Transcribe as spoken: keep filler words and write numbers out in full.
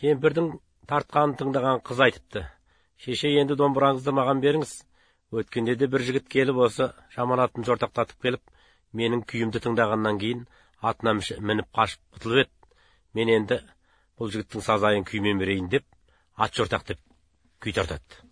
Кемпірдің тартқанын тыңдаған қыз айтыпты: шеше, енді домбыраңызды маған беріңіз. Өткенде де бір жігіт келіп осы жаман атын жортақтатып келіп, менің күйімді тыңдағаннан кейін атына мініп қашып құтылып еді. Мен енді бұл жігіттің сазайын күймен берейін деп, ат жортақ деп күй тартады.